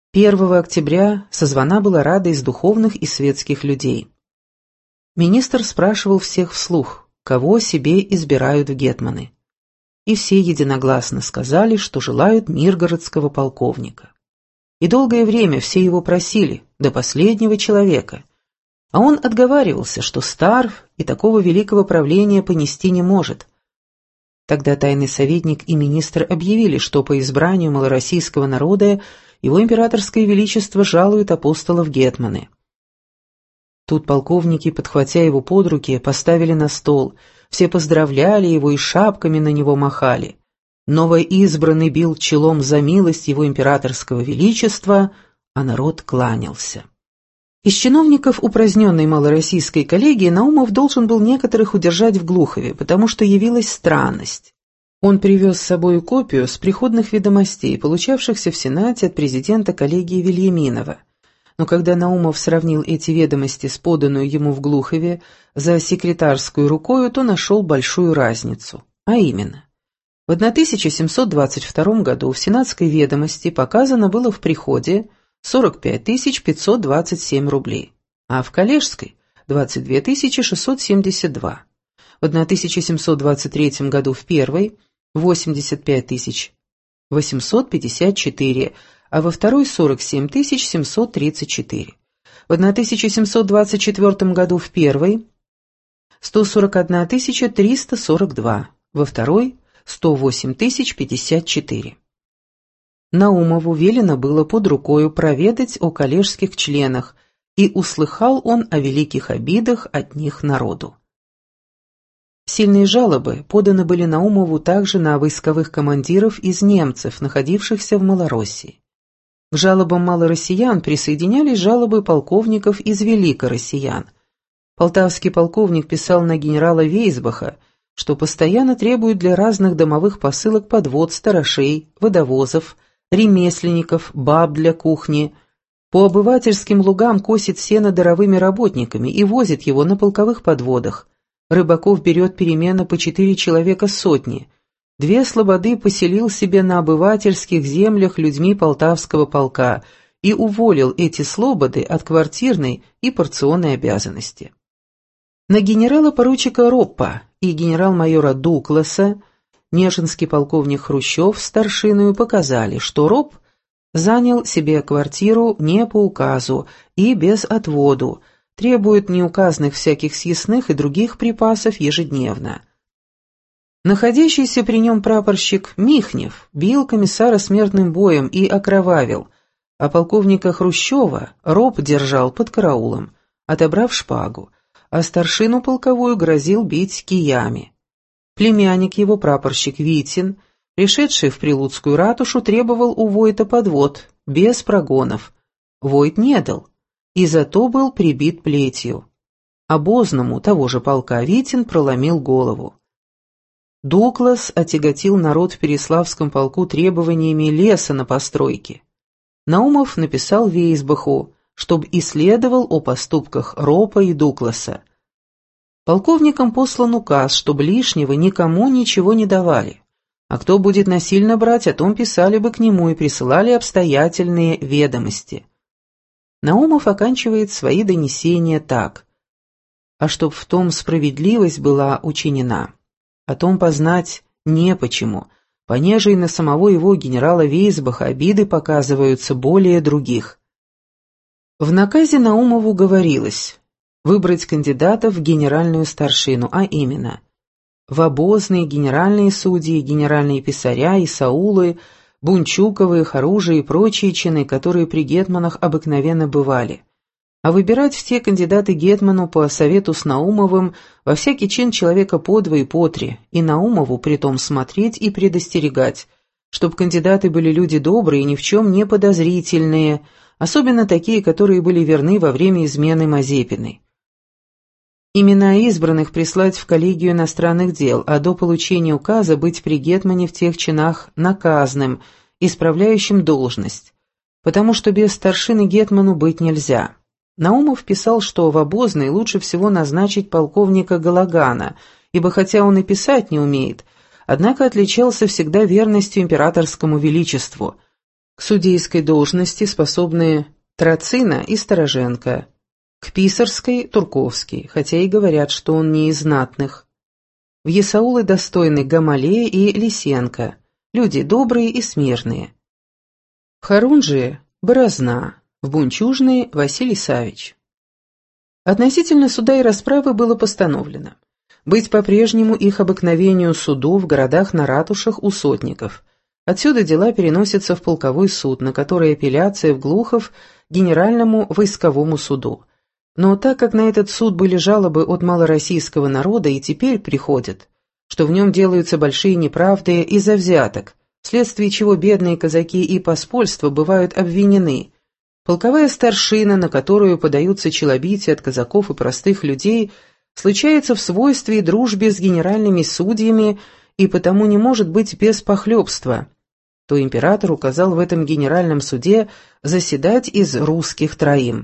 1 октября созвана была рада из духовных и светских людей. Министр спрашивал всех вслух, кого себе избирают в гетманы. И все единогласно сказали, что желают миргородского полковника. И долгое время все его просили, до последнего человека. А он отговаривался, что стар и такого великого правления понести не может. Тогда тайный советник и министр объявили, что по избранию малороссийского народа его императорское величество жалует апостола в гетманы. Тут полковники, подхватя его под руки, поставили на стол, все поздравляли его и шапками на него махали. Новоизбранный бил челом за милость его императорского величества, а народ кланялся. Из чиновников упраздненной малороссийской коллегии Наумов должен был некоторых удержать в Глухове, потому что явилась странность. Он привез с собой копию с приходных ведомостей, получавшихся в Сенате от президента коллегии Вильяминова. Но когда Наумов сравнил эти ведомости с поданную ему в Глухове за секретарскую рукою, то нашел большую разницу. А именно, в 1722 году в сенатской ведомости показано было в приходе 45 527 рублей, а в коллежской – 22 672. В 1723 году в первой – 85 854, а во второй – 47 734. В 1724 году в первой – 141 342, во второй – 108 054. Наумову велено было под рукою проведать о коллежских членах, и услыхал он о великих обидах от них народу. Сильные жалобы поданы были Наумову также на войсковых командиров из немцев, находившихся в Малороссии. К жалобам малороссиян присоединялись жалобы полковников из великороссиян. Полтавский полковник писал на генерала Вейсбаха, что постоянно требует для разных домовых посылок подвод сторожей, водовозов, ремесленников, баб для кухни. По обывательским лугам косит сено даровыми работниками и возит его на полковых подводах. Рыбаков берет переменно по 4 человека с сотни. 2 слободы поселил себе на обывательских землях людьми Полтавского полка и уволил эти слободы от квартирной и порционной обязанности. На генерала-поручика Роппа и генерал-майора Дукласа нежинский полковник Хрущев старшиною показали, что Ропп занял себе квартиру не по указу и без отводу, требует неуказанных всяких съестных и других припасов ежедневно. Находящийся при нем прапорщик Михнев бил комиссара смертным боем и окровавил, а полковника Хрущева Ропп держал под караулом, отобрав шпагу, а старшину полковую грозил бить киями. Племянник его, прапорщик Витин, пришедший в Прилуцкую ратушу, требовал у Войта подвод, без прогонов. Войт не дал, и зато был прибит плетью. Обозному того же полка Витин проломил голову. Дуклас отяготил народ в Переславском полку требованиями леса на постройке. Наумов написал Вейсбаху, чтобы исследовал о поступках Роппа и Дукласа. Полковникам послан указ, чтобы лишнего никому ничего не давали, а кто будет насильно брать, о том писали бы к нему и присылали обстоятельные ведомости. Наумов оканчивает свои донесения так: «А чтоб в том справедливость была учинена, о том познать не почему, понеже и на самого его генерала Вейсбаха обиды показываются более других». В наказе Наумову говорилось выбрать кандидатов в генеральную старшину, а именно в обозные генеральные судьи, генеральные писаря, исаулы, Бунчуковы, Харужи и прочие чины, которые при гетманах обыкновенно бывали, а выбирать в те кандидаты гетману по совету с Наумовым во всякий чин человека по 2 и по 3, и Наумову притом смотреть и предостерегать, чтоб кандидаты были люди добрые и ни в чем не подозрительные, особенно такие, которые были верны во время измены Мазепиной. Имена избранных прислать в коллегию иностранных дел, а до получения указа быть при гетмане в тех чинах наказным, исправляющим должность, потому что без старшины гетману быть нельзя. Наумов писал, что в обозной лучше всего назначить полковника Галагана, ибо хотя он и писать не умеет, однако отличался всегда верностью императорскому величеству. К судейской должности способны Троцина и Стороженко, к писарской — Турковский, хотя и говорят, что он не из знатных. В есаулы достойны Гамалея и Лисенко, люди добрые и смирные. В Хорунжие — Борозна, в Бунчужные — Василий Савич. Относительно суда и расправы было постановлено быть по-прежнему их обыкновению суду в городах на ратушах у сотников. Отсюда дела переносятся в полковой суд, на который апелляция в Глухов Генеральному войсковому суду. Но так как на этот суд были жалобы от малороссийского народа и теперь приходят, что в нем делаются большие неправды из-за взяток, вследствие чего бедные казаки и поспольство бывают обвинены, полковая старшина, на которую подаются челобития от казаков и простых людей, случается в свойстве и дружбе с генеральными судьями и потому не может быть без похлебства, то император указал в этом генеральном суде заседать из русских троим.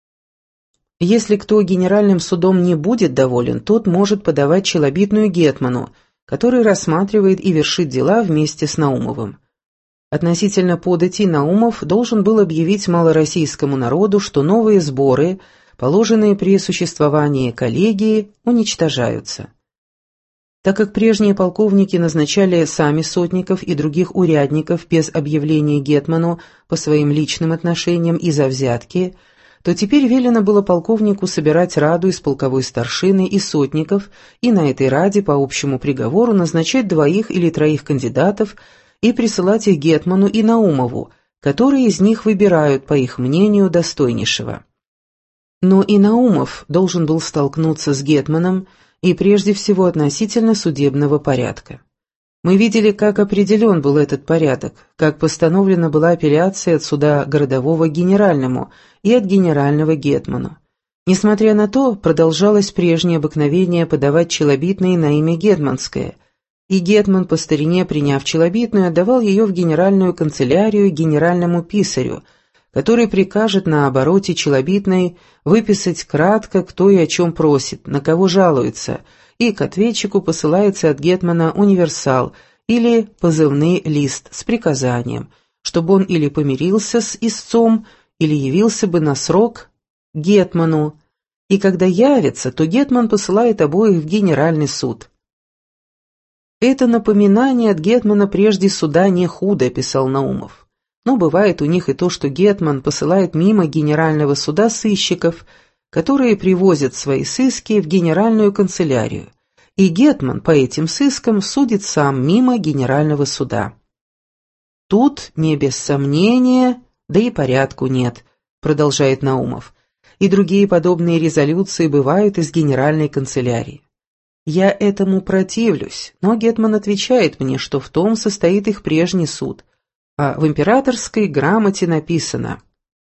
Если кто генеральным судом не будет доволен, тот может подавать челобитную гетману, который рассматривает и вершит дела вместе с Наумовым. Относительно подати Наумов должен был объявить малороссийскому народу, что новые сборы, положенные при существовании коллегии, уничтожаются. Так как прежние полковники назначали сами сотников и других урядников без объявления гетману по своим личным отношениям и за взятки, то теперь велено было полковнику собирать раду из полковой старшины и сотников и на этой раде по общему приговору назначать 2 или 3 кандидатов и присылать их гетману и Наумову, которые из них выбирают, по их мнению, достойнейшего. Но и Наумов должен был столкнуться с гетманом и прежде всего относительно судебного порядка. Мы видели, как определен был этот порядок, как постановлена была апелляция от суда городового к генеральному и от генерального к гетману. Несмотря на то, продолжалось прежнее обыкновение подавать челобитные на имя гетманское, и гетман по старине, приняв челобитную, отдавал ее в генеральную канцелярию генеральному писарю, который прикажет на обороте челобитной выписать кратко, кто и о чем просит, на кого жалуется, и к ответчику посылается от гетмана универсал или позывный лист с приказанием, чтобы он или помирился с истцом, или явился бы на срок гетману, и когда явится, то гетман посылает обоих в генеральный суд. «Это напоминание от гетмана прежде суда не худо», — писал Наумов. Но бывает у них и то, что гетман посылает мимо генерального суда сыщиков, которые привозят свои сыски в генеральную канцелярию, и гетман по этим сыскам судит сам мимо генерального суда. «Тут не без сомнения, да и порядку нет», — продолжает Наумов, и другие подобные резолюции бывают из генеральной канцелярии. Я этому противлюсь, но гетман отвечает мне, что в том состоит их прежний суд, а в императорской грамоте написано,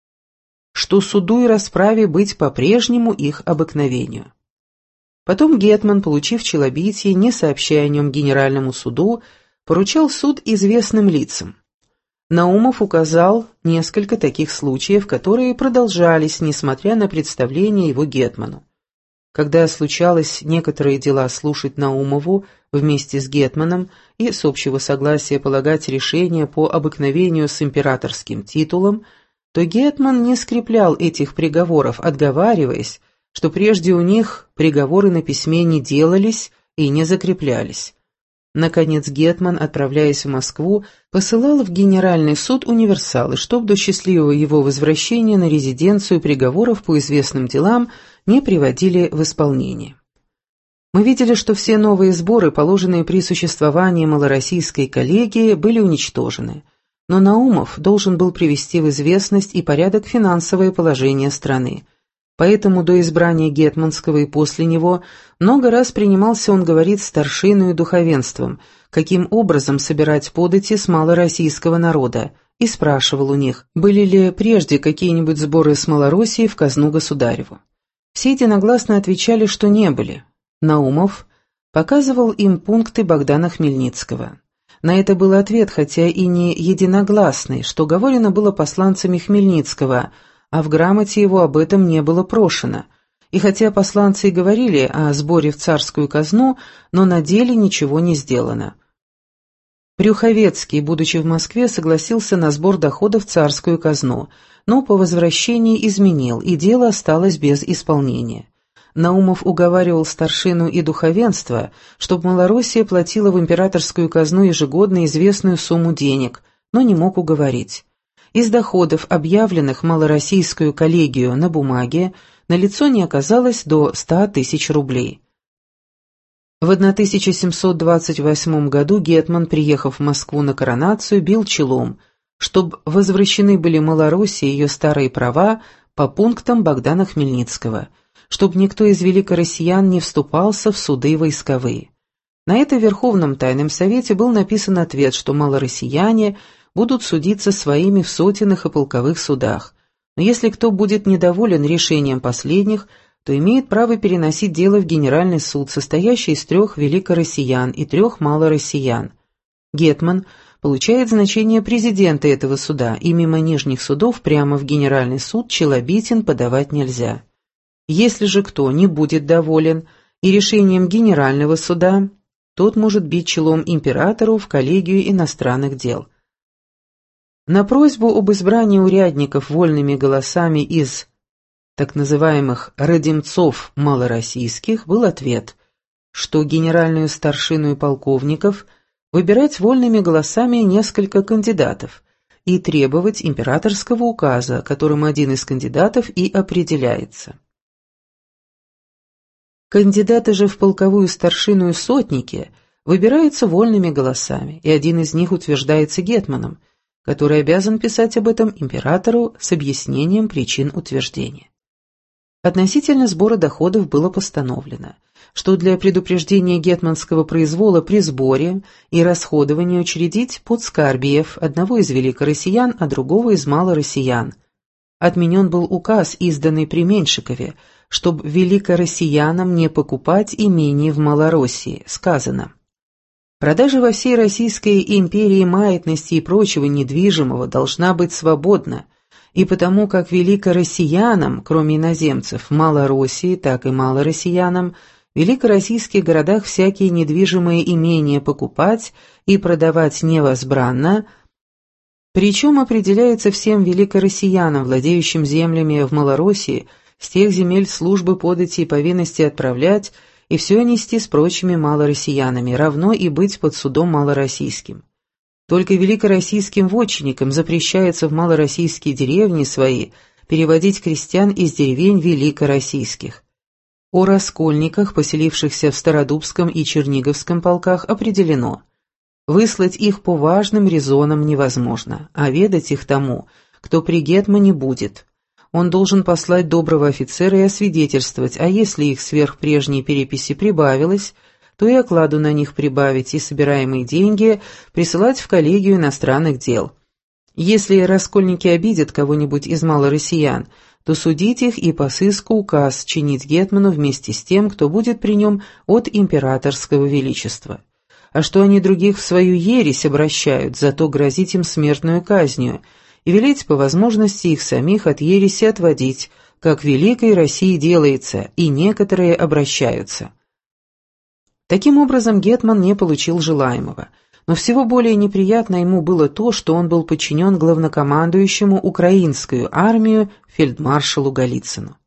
что суду и расправе быть по-прежнему их обыкновению. Потом гетман, получив челобитие, не сообщая о нем генеральному суду, поручал суд известным лицам. Наумов указал несколько таких случаев, которые продолжались, несмотря на представление его гетману. Когда случалось некоторые дела слушать Наумову вместе с гетманом и с общего согласия полагать решение по обыкновению с императорским титулом, то гетман не скреплял этих приговоров, отговариваясь, что прежде у них приговоры на письме не делались и не закреплялись. Наконец гетман, отправляясь в Москву, посылал в Генеральный суд универсалы, чтоб до счастливого его возвращения на резиденцию приговоров по известным делам не приводили в исполнение. Мы видели, что все новые сборы, положенные при существовании малороссийской коллегии, были уничтожены, но Наумов должен был привести в известность и порядок финансовое положение страны. Поэтому до избрания гетманского и после него много раз принимался, он говорит, старшиной и духовенством, каким образом собирать подати с малороссийского народа, и спрашивал у них, были ли прежде какие-нибудь сборы с Малороссии в казну государеву. Все единогласно отвечали, что не были. Наумов показывал им пункты Богдана Хмельницкого. На это был ответ, хотя и не единогласный, что говорено было посланцами Хмельницкого, а в грамоте его об этом не было прошено. И хотя посланцы и говорили о сборе в царскую казну, но на деле ничего не сделано. Брюховецкий, будучи в Москве, согласился на сбор доходов в царскую казну, но по возвращении изменил, и дело осталось без исполнения. Наумов уговаривал старшину и духовенство, чтобы Малороссия платила в императорскую казну ежегодно известную сумму денег, но не мог уговорить. Из доходов, объявленных малороссийскую коллегию на бумаге, налицо не оказалось до 100 тысяч рублей. В 1728 году гетман, приехав в Москву на коронацию, бил челом, чтобы возвращены были Малороссии ее старые права по пунктам Богдана Хмельницкого, чтобы никто из великороссиян не вступался в суды войсковые. На это в Верховном Тайном Совете был написан ответ, что малороссияне будут судиться своими в сотенных и полковых судах, но если кто будет недоволен решением последних, то имеет право переносить дело в Генеральный суд, состоящий из 3 великороссиян и 3 малороссиян. Гетман получает значение президента этого суда, и мимо нижних судов прямо в Генеральный суд челобитен подавать нельзя. Если же кто не будет доволен и решением Генерального суда, тот может бить челом императору в коллегию иностранных дел. На просьбу об избрании урядников вольными голосами из так называемых «родимцов малороссийских» был ответ, что генеральную старшину и полковников выбирать вольными голосами несколько кандидатов и требовать императорского указа, которым один из кандидатов и определяется. Кандидаты же в полковую старшину и сотники выбираются вольными голосами, и один из них утверждается гетманом, который обязан писать об этом императору с объяснением причин утверждения. Относительно сбора доходов было постановлено, что для предупреждения гетманского произвола при сборе и расходовании учредить подскарбиев, одного из великороссиян, а другого из малороссиян. Отменен был указ, изданный при Меньшикове, чтобы великороссиянам не покупать имений в Малороссии, сказано: «Продажа во всей Российской империи маятности и прочего недвижимого должна быть свободна, и потому как великороссиянам, кроме иноземцев, Малороссии, так и малороссиянам, в великороссийских городах всякие недвижимые имения покупать и продавать невозбранно, причем определяется всем великороссиянам, владеющим землями в Малороссии, с тех земель службы подати и повинности отправлять, и все нести с прочими малороссиянами, равно и быть под судом малороссийским. Только великороссийским вотчинникам запрещается в малороссийские деревни свои переводить крестьян из деревень великороссийских. О раскольниках, поселившихся в Стародубском и Черниговском полках, определено: выслать их по важным резонам невозможно, а ведать их тому, кто при гетмане будет. Он должен послать доброго офицера и освидетельствовать, а если их сверх прежней переписи прибавилось, то и окладу на них прибавить, и собираемые деньги присылать в коллегию иностранных дел. Если раскольники обидят кого-нибудь из малороссиян, то судить их и по сыску указ чинить гетману вместе с тем, кто будет при нем от императорского величества. А что они других в свою ересь обращают, зато грозить им смертную казнью, и велеть по возможности их самих от ереси отводить, как в Великой России делается, и некоторые обращаются. Таким образом, гетман не получил желаемого, но всего более неприятно ему было то, что он был подчинен главнокомандующему украинскую армию фельдмаршалу Голицыну.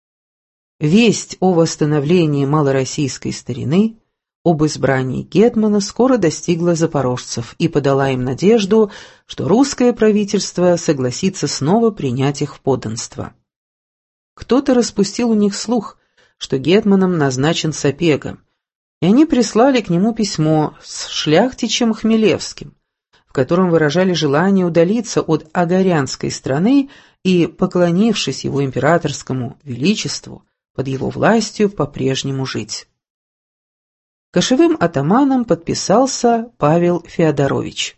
Весть о восстановлении малороссийской старины, об избрании гетмана скоро достигла запорожцев и подала им надежду, что русское правительство согласится снова принять их в подданство. Кто-то распустил у них слух, что гетманом назначен Сапега, и они прислали к нему письмо с шляхтичем Хмелевским, в котором выражали желание удалиться от агарянской страны и, поклонившись его императорскому величеству, под его властью по-прежнему жить. Кошевым атаманом подписался Павел Феодорович.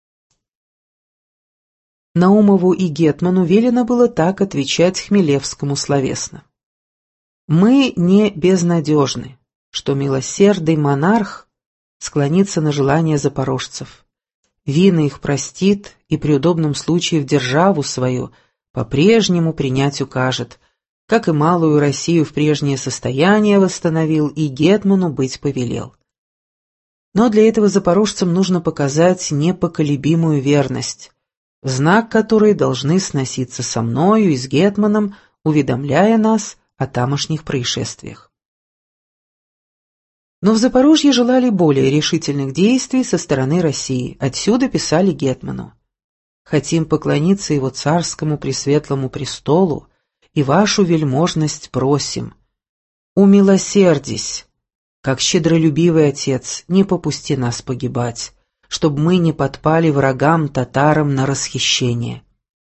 Наумову и гетману велено было так отвечать Хмелевскому словесно: «Мы не безнадежны, что милосердный монарх склонится на желание запорожцев, вины их простит и при удобном случае в державу свою по-прежнему принять укажет, как и малую Россию в прежнее состояние восстановил и гетману быть повелел. Но для этого запорожцам нужно показать непоколебимую верность, в знак которой должны сноситься со мною и с гетманом, уведомляя нас о тамошних происшествиях. Но в Запорожье желали более решительных действий со стороны России, отсюда писали гетману: «Хотим поклониться его царскому пресветлому престолу, и вашу вельможность просим. Умилосердись, как щедролюбивый отец, не попусти нас погибать, чтобы мы не подпали врагам татарам на расхищение.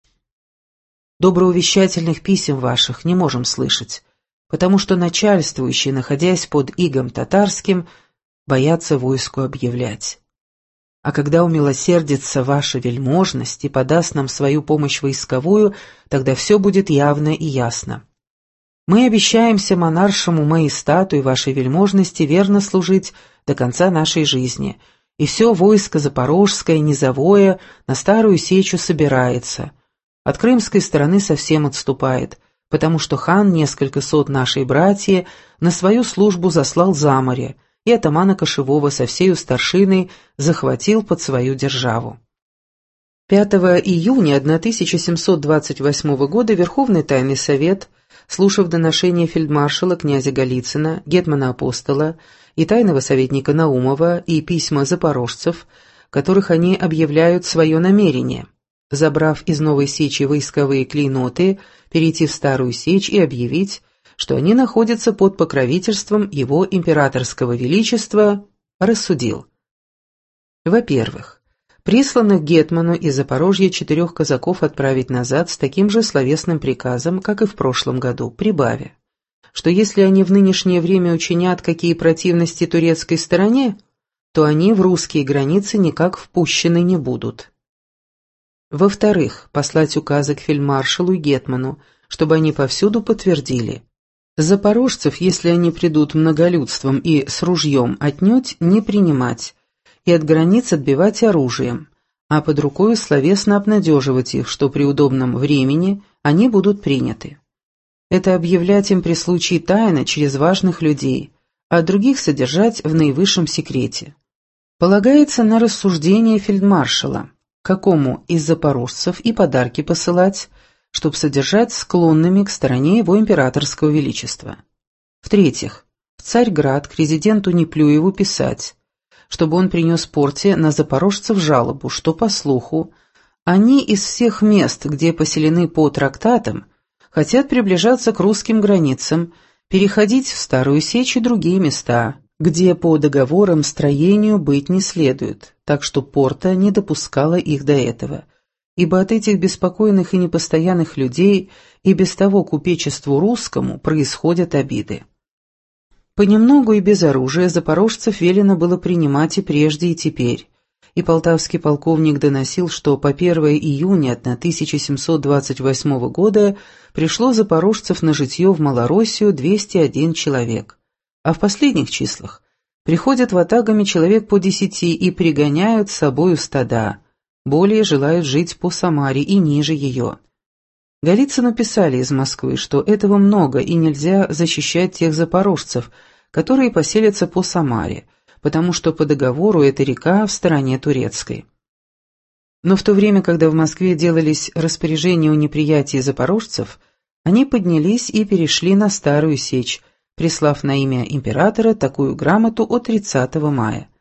Доброувещательных писем ваших не можем слышать, потому что начальствующие, находясь под игом татарским, боятся войску объявлять. А когда умилосердится ваша вельможность и подаст нам свою помощь войсковую, тогда все будет явно и ясно. Мы обещаемся монаршему маестату и вашей вельможности верно служить до конца нашей жизни, и все войско запорожское, низовое, на Старую Сечу собирается. От крымской стороны совсем отступает, потому что хан несколько сот нашей братьи на свою службу заслал за море, и атамана Кошевого со всею старшиной захватил под свою державу». 5 июня 1728 года Верховный Тайный Совет, слушав доношение фельдмаршала князя Голицына, гетмана Апостола и тайного советника Наумова и письма запорожцев, в которых они объявляют свое намерение, забрав из Новой Сечи войсковые клейноты, перейти в Старую Сечь и объявить, что они находятся под покровительством его императорского величества, рассудил: во-первых, присланных гетману из Запорожья 4 казаков отправить назад с таким же словесным приказом, как и в прошлом году, прибавя, что если они в нынешнее время учинят какие противности турецкой стороне, то они в русские границы никак впущены не будут. Во-вторых, послать указы к фельдмаршалу и гетману, чтобы они повсюду подтвердили: запорожцев, если они придут многолюдством и с ружьем, отнюдь не принимать, и от границ отбивать оружием, а под рукою словесно обнадеживать их, что при удобном времени они будут приняты. Это объявлять им при случае тайно через важных людей, а других содержать в наивысшем секрете. Полагается на рассуждение фельдмаршала, какому из запорожцев и подарки посылать, чтобы содержать склонными к стороне его императорского величества. В-третьих, в Царьград к резиденту Неплюеву писать, чтобы он принес порте на запорожцев жалобу, что, по слуху, они из всех мест, где поселены по трактатам, хотят приближаться к русским границам, переходить в Старую Сечь и другие места, где по договорам строению быть не следует, так что порта не допускала их до этого, ибо от этих беспокойных и непостоянных людей и без того купечеству русскому происходят обиды. Понемногу и без оружия запорожцев велено было принимать и прежде, и теперь, и полтавский полковник доносил, что по 1 июня 1728 года пришло запорожцев на житье в Малороссию 201 человек, а в последних числах приходят ватагами человек по 10 и пригоняют с собою стада, более желают жить по Самаре и ниже ее. Голицыну писали из Москвы, что этого много и нельзя защищать тех запорожцев, которые поселятся по Самаре, потому что по договору эта река в стороне турецкой. Но в то время, когда в Москве делались распоряжения о неприятии запорожцев, они поднялись и перешли на Старую Сечь, прислав на имя императора такую грамоту от 30 мая.